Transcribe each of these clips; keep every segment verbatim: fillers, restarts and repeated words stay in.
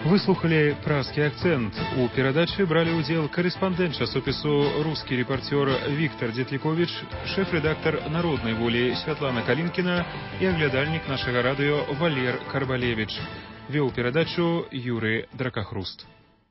Вы слухали «Пражскі акцент». У перадачы бралі ўдзел корэспандэнт часопісу «Рускі рэпартёр» Віктор Дзетліковіч, шэф-рэдактар «Народнай волі» Святлана Калінкіна і аглядальнік нашага радыё Валер Карбалевіч. Вёў перадачу Юрый Дракахруст.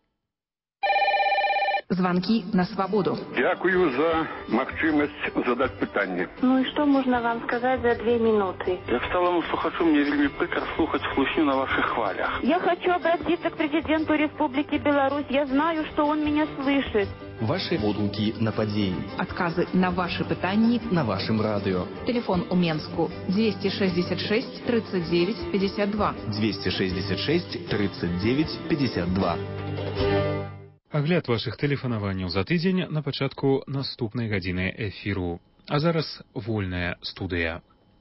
Звонки на свободу. Дякую за магчымасць задаць пытанне. Ну и что можно вам сказать за две минуты? Я стала слухачу, мне вельмі прыкра слухаць хлусню на ваших хвалях. Я хочу обратиться к президенту Республики Беларусь. Я знаю, что он меня слышит. Ваши водгуки на падзеі. Отказы на ваши пытанні на вашем радио. Телефон у Менску двести шестьдесят шесть тридцать девять пятьдесят два. двести шестьдесят шесть тридцать девять пятьдесят два. Агляд вашых тэлефанаванняў за тыдзень на пачатку наступнай гадзіны эфіру. А зараз вольная студыя.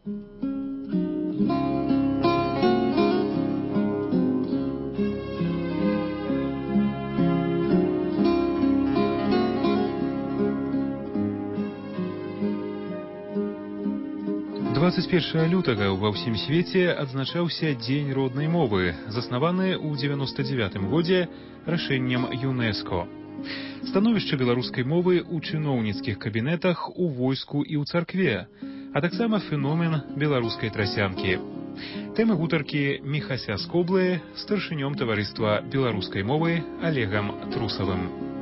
дваццаць першага лютага ва ўсім свеце адзначаўся Дзень роднай мовы, заснаваны ў дзевяноста дзевятым годзе рашэннем ЮНЕСКО. Становішча беларускай мовы ў чыноўніцкіх кабінетах, у войску і ў царкве, а таксама феномен беларускай трасянкі. Тэмы гутаркі Міхася Скоблы з старшынём таварыства беларускай мовы Олегам Трусавым.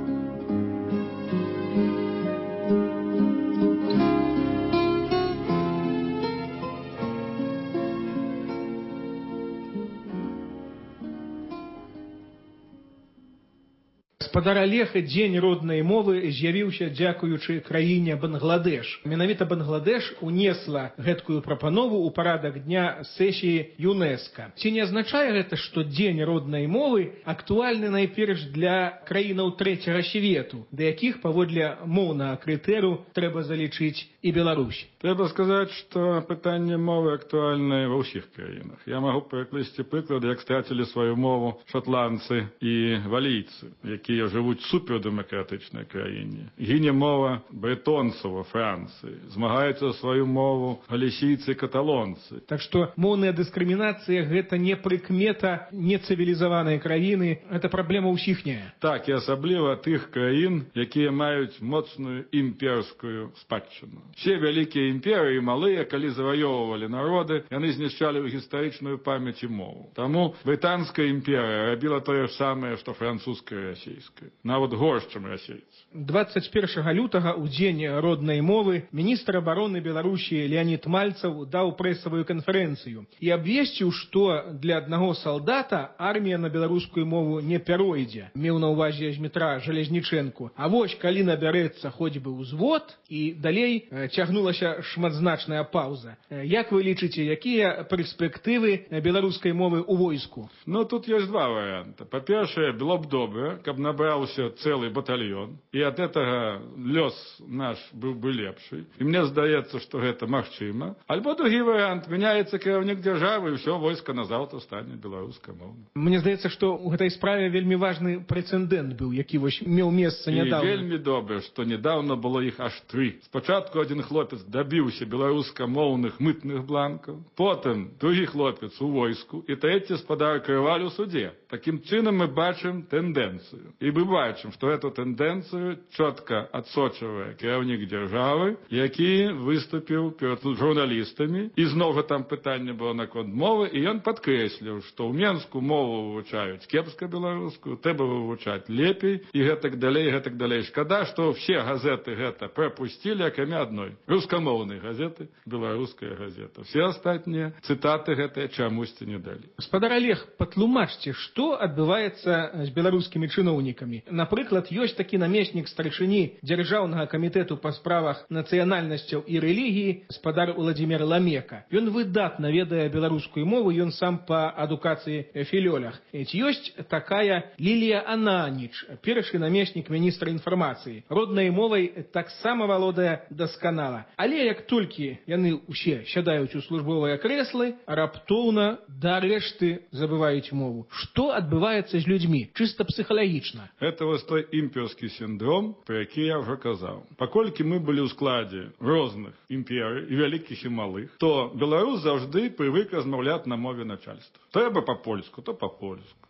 Спадар Олег, дзень роднай мовы з'явіўся дзякуючы краіне Бангладеш. Менавіта Бангладеш унесла гэткую прапанову ў парадак дня сесіі ЮНЕСКО. Ці не азначае гэта, што дзень роднай мовы актуальны найперш для краінаў трэцяга свету, да якіх паводле моўнага крытэру трэба залічыць і Беларусь? Трэба сказаць, што пытанне мовы актуальнае ва ўсіх краінах. Я магу прыкласці прыклад, як страцілі сваю мову шотландцы і валійцы, якія жывуць супердэмакратычнай краіне. Гіне мова брэтонцаў ва Францыі, змагаюцца сваю мову галісійцы і каталонцы. Так што моўная дыскрымінацыя гэта не прыкмета нецывілізаванай краіны, гэта праблема ўсіхняя. Так, і асабліва тых краін, якія маюць моцную імперскую спадчыну. Все вялікія імперыі малыя, калі заваёўвалі народы, яны знішчалі ў гістарычную памяць і мову. Таму брытанская імперыя рабіла тое ж самае, што французская і расійская. Нават горш, чым расейцы. дваццаць першага лютага ў дзень роднай мовы міністр абароны Беларусі Леонид Мальцев даў прэсавую канферэнцыю і абвесціў, што для аднаго салдата армія на беларускую мову не пяройдзе. Меў на ўвазе Змітра Жалезнічэнку. А вось калі набярэцца хоць бы ўзвод, і далей цягнулася шматзначная паўза. Як вы лічыце, якія перспектывы беларускай мовы ў войску? Ну, тут ёсць два варыянты. Па-першае, было б добра, каб набраўся цэлы батальён, і ад гэтага лёс наш быў бы лепшы. І мне здаецца, што гэта магчыма. Альбо другі варыянт, мяняецца кіраўнік дзяржавы, і ўсё войска назаўтра стане беларускамоўным. Мне здаецца, што ў гэтай справе вельмі важны прэцэдэнт быў, які вось меў месца нядаўна. І вельмі добра, што нядаўна было іх аж тры. Спачатку адзін хлопец дабіўся беларускамоўных мытных бланкаў, потым другі хлопец у войску, і трэці спадар Крываль у суде. Такім чынам мы бачым тэндэнцыю. І мы бачым, што эту тэндэнцыю чётка адсочвае кіраўнік дзяржавы, які выступіў перад журналістамі. І зноў жа там пытанне было наконт мовы, і ён падкрэсліў, што ў Менску мову вывучаюць кепска беларускую, трэба вывучаць лепей, і гэтак далей, гэтак далей. Шкада, што ўсе газеты гэта прапусцілі, акрамя адной. Рускамоўнай газеты, беларуская газета. Все астатнія цытаты гэтыя чамусьці не далі. Спадар Олег, патлумачце, што адбываецца з беларускімі чыноўнікамі. Напрыклад, ёсць такі намеснік старшыні дзяржаўнага камітэту па справах нацыянальнасцяў і рэлігіі спадар Уладзімір Ламека. Ён выдатна ведае беларускую мову, ён сам па адукацыі філёлях. Ці ёсць такая Лілія Ананіч, першы намеснік міністра інфармацыі. Роднай мовай таксама валодае дасканала. Але як толькі яны ўсе сядаюць у службовыя крэслы, раптоўна да рэшты забываюць мову. Што адбываецца з людзьмі, чыста псіхалагічна? Гэта вось той імперскі сіндром, про які я ўжо казаў. Паколькі мы былі ў складзе розных імперый, і вялікіх і малых, то беларус заўжды прывык размаўляць на мове начальства. Трэба па-польску, то па-польску.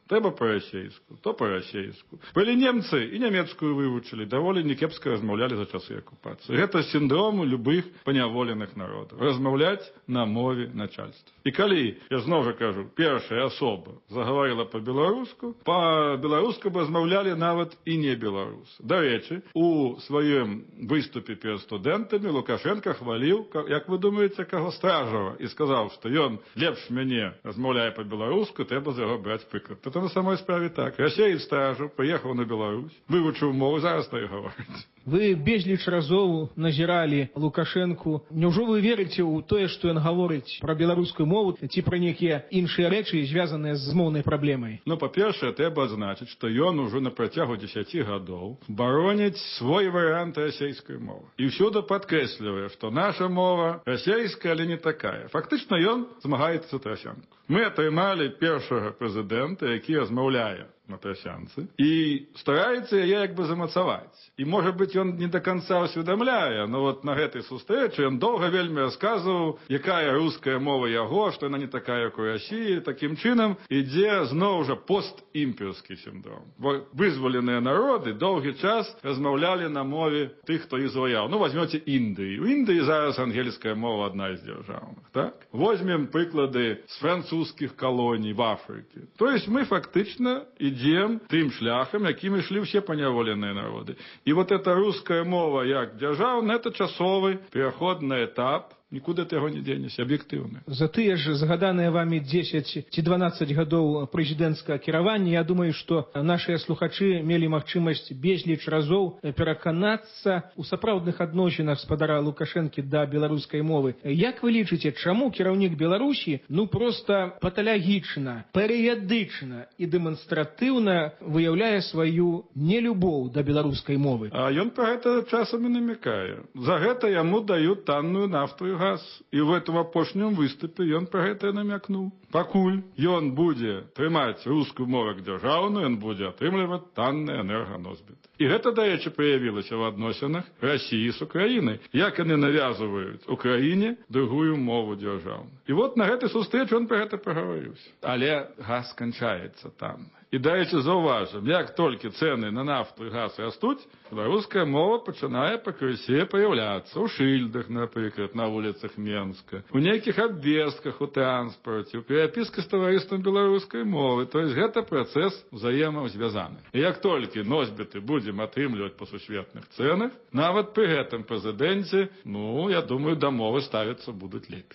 Трэба па-расейску, то па-расейску. Былі немцы і нямецкую вывучылі, даволі некепска размаўлялі за часы акупацыі. Гэта сіндром любых паняволеных народаў. Размаўляць на мове начальства. І калі, я зноў жа кажу, першая асоба загаварыла па-беларуску, па-беларуску б размаўлялі нават і не беларусы. Дарэчы, у сваім выступе перад студэнтамі Лукашенко хваліў, як вы думаеце, каго Стражава, і сказаў, што ён лепш мяне размаўляе па-беларуску, трэба з яго браць прыклад. Это на самой справе так. Расеец Стражаў прыехаў на Беларусь, вывучыў мову, зараз так гаворыць. Вы безліч разоў назіралі Лукашэнку. Няўжо вы верыце ў тое, што ён гаворыць пра беларускую мову, ці пра нейкія іншыя рэчы, звязаныя з моўнай праблемай? Ну, па-першае, трэба адзначыць, што ён ужо на працягу дзесяці гадоў бароніць свой варыянт расейскай мовы. І ўсюды падкрэслівае, што наша мова расейская, але не такая. Фактычна ён змагаецца за трасянку. Мы атрымалі першага прэзідэнта, які размаўляе на трасянцы, і стараецца яе як бы замацаваць. І, можа быць, ён не да канца ўсведамляе, но вот на гэтай сустрэчы ён доўга вельмі расказваў, якая руская мова яго, што яна не такая, як у Расіі. Такім чынам ідзе зноў жа постімперскі сіндром. Бо вызваленыя народы доўгі час размаўлялі на мове тых, хто іх заваяў. Ну, возьмёце Індыю. У Індыі зараз ангельская мова адна з дзяржаўных, так? Возьмем прыклады з французскіх калоній в Афрыке. То есть мы фактычна ідзем тым шляхам, якім ішлі ўсе паняволеныя народы. І вот эта руская мова як дзяржаўная, это часовы пераходны этап, нікуды ты яго не дзенешся, аб'ектыўна. За тыя ж згаданыя вамі дзесяць ці дванаццаць гадоў прэзідэнцкага кіравання, я думаю, што нашыя слухачы мелі магчымасць безліч разоў пераканацца ў сапраўдных адносінах спадара Лукашэнкі да беларускай мовы. Як вы лічыце, чаму кіраўнік Беларусі ну проста паталагічна, перыядычна і дэманстратыўна выяўляе сваю нелюбоў да беларускай мовы? А ён пра гэта часам і намякае. За гэта яму даюць танную нафту і газ. І в этом апошнім выступе ён пра гэта намякнуў. Пакуль ён будзе трымаць рускую мову як дзяржаўную, ён будзе атрымліваць танны энерганосьбіт. І гэта, дарэчы, праявілася ў адносінах Расіі з Украінай. Як яны навязваюць Украіне другую мову дзяржаўную. І вот на гэтай сустрэчы ён пра гэта прагаварыўся. Але газ канчаецца там. І, дарэчы, заўважым, як толькі цэны на нафту і газ растуць, беларуская мова пачынае пакрысе паяўляцца ў шыльдах, напрыклад, на вуліцах Менска, у нейкіх абвестках у транспарце, у перапісцы з таварыствам беларускай мовы. То есть гэта працэс узаемазвязаны. І як толькі носьбіты будзем атрымліваць па сусветных цэнах, нават пры гэтым прэзідэнце, ну, я думаю, да мовы ставіцца будуць лепей.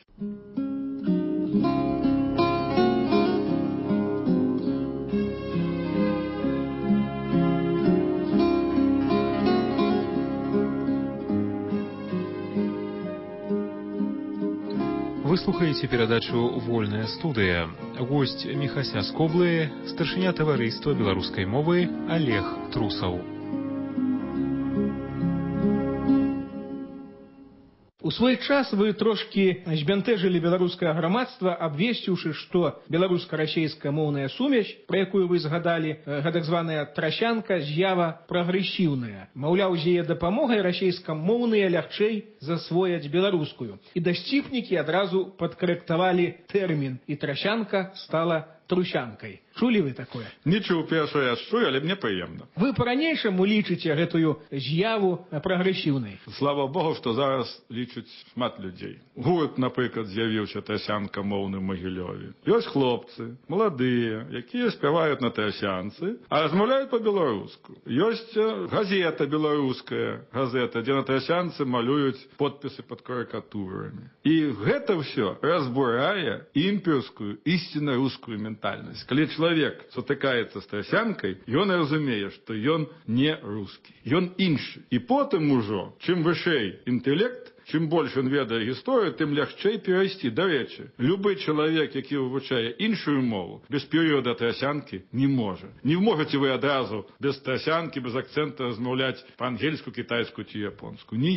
Вы слухаеце перадачу «Вольная студыя». Госць Міхася з Коблы, старшыня таварыства беларускай мовы Олег Трусаў. У свой час вы трошкі збянтэжылі беларускае грамадства, абвесціўшы, што беларуска-расейская моўная сумесь, пра якую вы згадалі, гэтак званая трасянка, з'ява прагрэсіўная. Маўляў, з яе дапамогай расейскамоўныя лягчэй засвояць беларускую. І дасціпнікі адразу падкарэктавалі тэрмін, і трасянка стала трусянкай. Чулі вы такое? Не чуў, першае я чую, але мне прыемна. Вы па-ранейшаму лічыце гэтую з'яву прагрэсіўнай? Слава Богу, што зараз лічаць шмат людзей. Гурт, напрыклад, з'явіўся трасянка моўны ў Магілёве. Ёсць хлопцы, маладыя, якія спяваюць на трасянцы, а размаўляюць па-беларуску. Ёсць газета беларуская, газета, дзе на трасянцы малююць подпісы пад карыкатурамі. І гэта ўсё разбурае імперскую, ісцінна рускую ментальнасць. Калі чалавек сутыкаецца з трасянкай, ён разумее, што ён не рускі. Ён іншы. І потым ужо, чым вышэй інтэлект, чым больш ён ведае гісторыю, тым лягчэй перайсці. Дарэчы, любы чалавек, які вывучае іншую мову, без перыяда трасянкі не можа. Не можаце вы адразу без трасянкі, без акцэнта размаўляць па-ангельску, кітайску ці японску. Ніяк.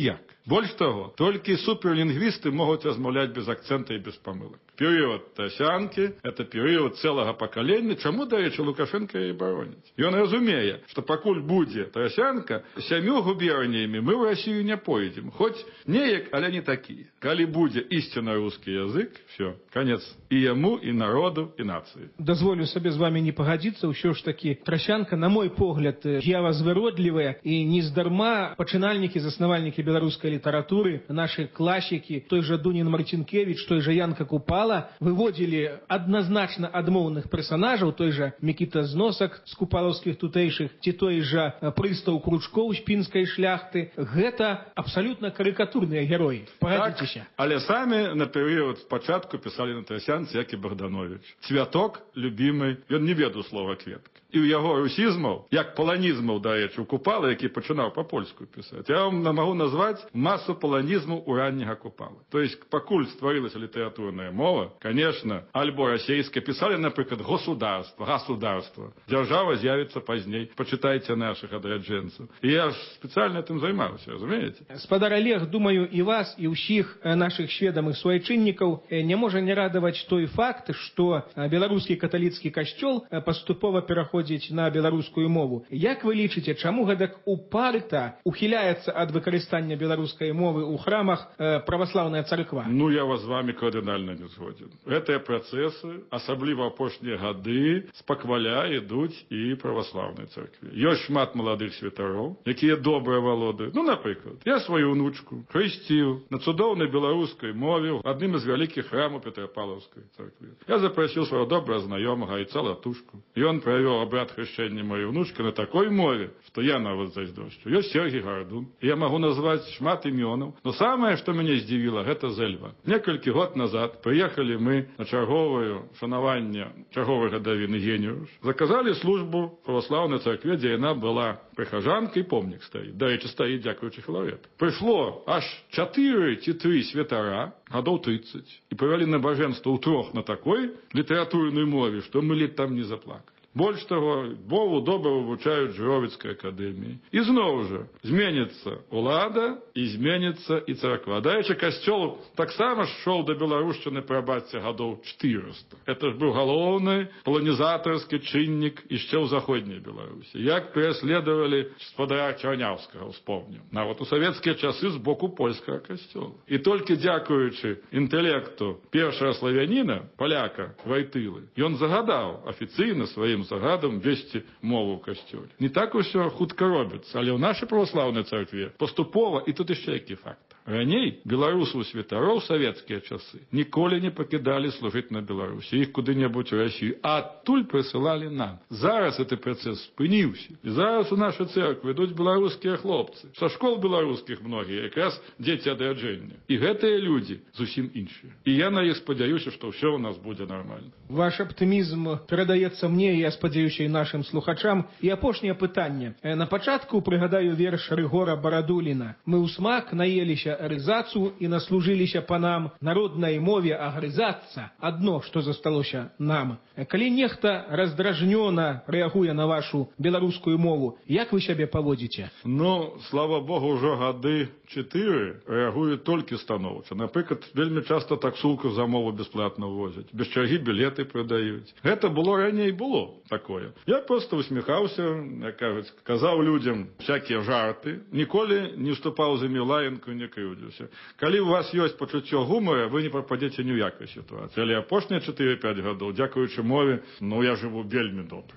Больш таго, толькі суперлінгвісты могуць размаўляць без акцэнта і без памылак. Перыяд Тарасянкі – это перыяд цэлага пакалення, чаму, дарэчы, Лукашенко і бароніць. Ён разумее, што пакуль будзе Тарасянка, сямю губерніямі мы ў Расію не пойдзем. Хоць неяк, але не такі. Калі будзе ісцінна рускі язык, все, канец і яму, і народу, і нацыі. Дазволю сабе з вамі не пагадзіцца, ўсё ж такі Тарасянка, на мой погляд, з'ява звыродлівая, і нездарма пачынальнікі, заснавальнікі беларускай літаратуры, нашы класікі, той жа Дунін Марцінкевіч, той жа Янка Купала, выводзілі адназначна адмоўных персанажаў, той жа Мікіта Зносак з купалаўскіх тутэйшых, ці той жа Прыстаў Кручкоў з пінскай шляхты. Гэта абсалютна карыкатурныя героі. Пагадзіцеся. Так, але самі на перыяд спачатку пісалі на Тарасянцы, як і Богданович. Цвяток любімый, ён не ведаў слова кветка. І ў яго русізмаў, як паланізмаў, дарэчы, у Купала, які пачынаў па-польску пісаць. Я вам магу назваць масу паланізмаў у ранняга Купала. То есть, пакуль стварылася літаратурная мова, конечно, альбо расейская, пісалі, напрыклад, государство, государство. Дзяржава з'явіцца пазней. Пачытайце нашых адраджэнцаў. І я ж спецыяльна тым займаўся, разумееце? Спадар Олег, думаю, і вас, і ўсіх нашых сведамых суайчыннікаў не можа не радаваць той факт, што беларускі каталіцкі касцёл паступова пераходзіць на беларускую мову. Як вы лічыце, чаму гэтак упарта ухіляецца ад выкарыстання беларускай мовы ў храмах э, праваслаўная царква? Ну, я вас з вами кардынальна не згоден. Гэтыя працэсы, асабліва апошнія гады, спакваля ідуць і праваслаўнай царкве. Ёсць шмат маладых святароў, якія добра валодаюць. Ну, напрыклад, я сваю унучку хрысціў на цудоўнай беларускай мове ў адным з вялікіх храмаў Петрапавлаўскай царквы. Я запрасіў свайго добрага знаёмага Айца Латушку. Ён правёў абрад хрещения моей внучки на такой мове, что я нават зайздошчу. Ёсць Сергій Гардун. Я могу назвать шмат імёнаў. Но самое, что меня здзівіла, гэта Зэльва. Некалькі год назад приехали мы на чарговое шанаванне чарговай гадавіны геніюш. Заказали службу в православной церкве, где яна была прихожанкой, помнік стаіць. Дарэчы, стаіць дзякуючы Філарэту. Прыйшло аж чатыры ці тры святара, гадоў тридцать, и провели набажэнства ў трох на такой літаратурнай мове, что мы ледь там не заплакали. Больш таго, мову добра вывучаюць Жыровіцкай акадэміі. І зноў жа, зменіцца ўлада і зменіцца і царква. Дарэчы, касцёл таксама шоў да беларушчыны, прабачце, гадоў чатырыста. Это ж быў галоўны паланізатарскі чыннік яшчэ ў заходняй Беларусі. Як пераследавалі спадара Чарняўскага, успомнім. Нават у савецкія часы з боку польскага касцёла. І толькі дзякуючы інтэлекту першага славяніна, паляка Вайтылы, ён загадаў афіцыйна сваім загадам весці мову ў касцёле. Не так усё хутка робіцца, але ў нашай праваслаўнай царкве паступова, і тут яшчэ які факт. Раней беларусаў святароў савецкія часы ніколі не пакідалі служыць на Беларусі, іх куды-небудзь у Расію, а адтуль прысылалі нам. Зараз гэты працэс спыніўся. І зараз у нашай церкве ідуць беларускія хлопцы. Са школ беларускіх многія, якраз дзеці адраджэння. І гэтыя людзі зусім іншыя. І я на іх спадзяюся, што ўсё ў нас будзе нармальна. Ваш аптымізм перадаецца мне, я спадзяюся, і нашым слухачам. І апошняе пытанне. На пачатку прыгадаю верш Рыгора Барадуліна. Мы ў смак наеліся арызацу і наслужыліся панам, народнай мове агрызацца адно, што засталося нам. Калі нехта раздражнёна рэагуе на вашу беларускую мову, як вы сябе паводзіце? Ну, слава Богу, ўжо гады чатыры рэагуюць толькі станоўча. Напрыклад, вельмі часта таксулку за мову бясплатна возяць, без чаргі білеты прадаюць. Гэта было раней было такое. Я просто усміхаўся, як кажуць, казаў людзям всякія жарты, ніколі не вступаў за мілаенку, не крыўдзіўся. Калі у вас ёсць пачуццё гумара, вы не прападзеце ні ў якай сітуацыі. Але апошнія чатыры-пяць гадоў, дзякуючы мове, ну я жыву вельмі добра.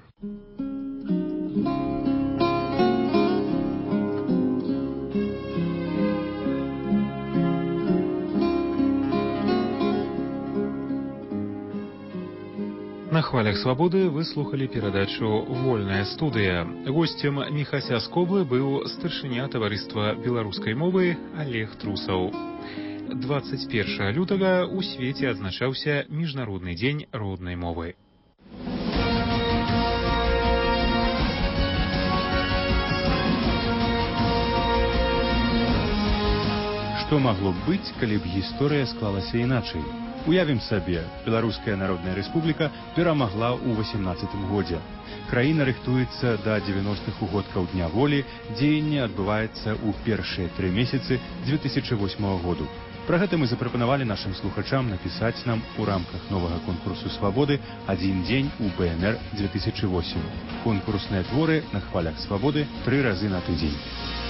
На хвалях свабоды вы слухали перадачу «Вольная студыя». Госцем Міхася з Коблы быў старшыня таварыства беларускай мовы Олег Трусаў. двадцать першага лютага у свеце адзначаўся Міжнародны дзень роднай мовы. Што магло б быць, калі б гісторыя склалася іначай? Уявім сабе, Беларуская Народная Рэспубліка перамагла ў васемнаццатым годзе. Краіна рыхтуецца да дзевяностых угодкаў Дня волі, дзеянне адбываецца ў першыя тры месяцы дзве тысячы восьмага году. Пра гэта мы запрапанавалі нашым слухачам напісаць нам у рамках новага конкурсу свабоды «Адзін дзень у бэ эн эр дзве тысячы восем». Конкурсныя творы на хвалях свабоды тры разы на тыдзень.